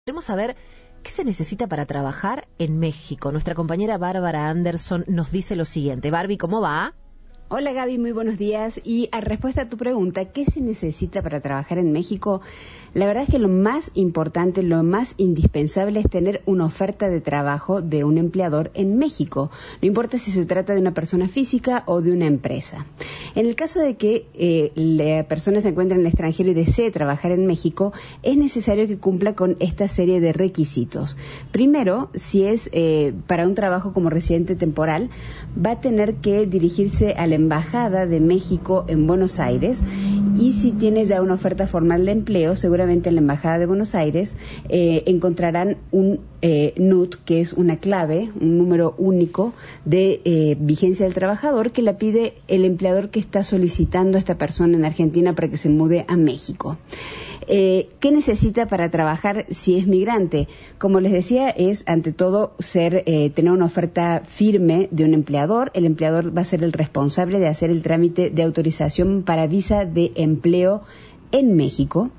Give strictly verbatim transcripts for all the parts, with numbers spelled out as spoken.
Queremos saber qué se necesita para trabajar en México. Nuestra compañera Bárbara Anderson nos dice lo siguiente. Barbie, ¿cómo va? Hola Gaby, muy buenos días. Y a respuesta a tu pregunta, ¿qué se necesita para trabajar en México? La verdad es que lo más importante, lo más indispensable es tener una oferta de trabajo de un empleador en México. No importa si se trata de una persona física o de una empresa. En el caso de que eh, la persona se encuentre en el extranjero y desee trabajar en México, es necesario que cumpla con esta serie de requisitos. Primero, si es eh, para un trabajo como residente temporal, va a tener que dirigirse a la Embajada de México en Buenos Aires, y si tiene ya una oferta formal de empleo, seguramente en la Embajada de Buenos Aires eh, encontrarán un eh, N U T, que es una clave, un número único de eh, vigencia del trabajador, que la pide el empleador que está solicitando a esta persona en Argentina para que se mude a México. Eh, ¿Qué necesita para trabajar si es migrante? Como les decía, es ante todo ser eh, tener una oferta firme de un empleador. El empleador va a ser el responsable de hacer el trámite de autorización para visa de empleo en México.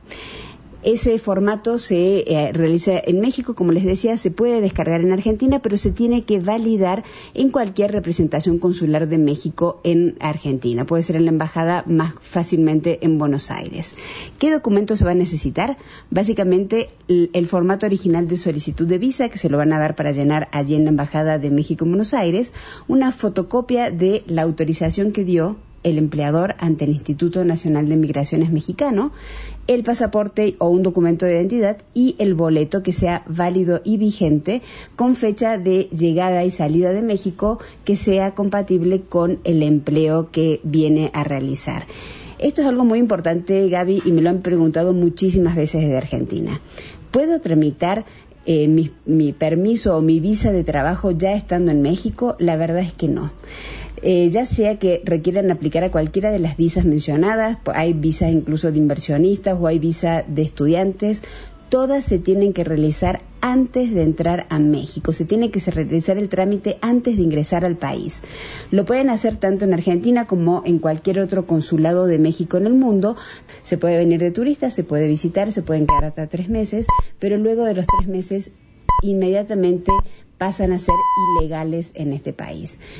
Ese formato se eh, realiza en México, como les decía, se puede descargar en Argentina, pero se tiene que validar en cualquier representación consular de México en Argentina. Puede ser en la embajada, más fácilmente en Buenos Aires. ¿Qué documentos se va a necesitar? Básicamente el, el formato original de solicitud de visa, que se lo van a dar para llenar allí en la Embajada de México en Buenos Aires, una fotocopia de la autorización que dio el empleador ante el Instituto Nacional de Migraciones mexicano, el pasaporte o un documento de identidad y el boleto que sea válido y vigente con fecha de llegada y salida de México que sea compatible con el empleo que viene a realizar. Esto es algo muy importante, Gaby, y me lo han preguntado muchísimas veces desde Argentina. ¿Puedo tramitar Eh, mi, mi permiso o mi visa de trabajo ya estando en México? La verdad es que no. Eh, ya sea que requieran aplicar a cualquiera de las visas mencionadas, hay visas incluso de inversionistas o hay visa de estudiantes, todas se tienen que realizar antes de entrar a México. Se tiene que realizar el trámite antes de ingresar al país. Lo pueden hacer tanto en Argentina como en cualquier otro consulado de México en el mundo. Se puede venir de turista, se puede visitar, se pueden quedar hasta tres meses, pero luego de los tres meses inmediatamente pasan a ser ilegales en este país.